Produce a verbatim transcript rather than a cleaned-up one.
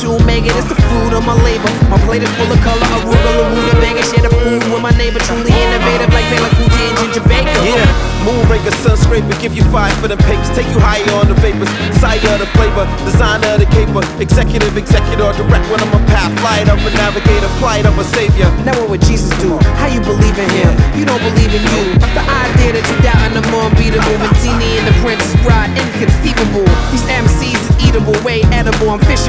shoemaker, it's the fruit of my labor. My plate is full of color, arugula, rutabaga. Share the food with my neighbor, truly innovative like Fela Kuti and Ginger Baker. Yeah, moonraker, sun scraper, give you five for them papers. Take you higher on the vapors, sire of the flavor, designer of the caper, executive, executor, direct when I'm a path, light of a navigator, plight of a savior. Now what would Jesus do? How you believe in him? You don't believe in you. The idea that you doubt in the more unbeatable. Ventini and the Princess Bride, inconceivable. These M Cs is eatable, way edible. I'm fishing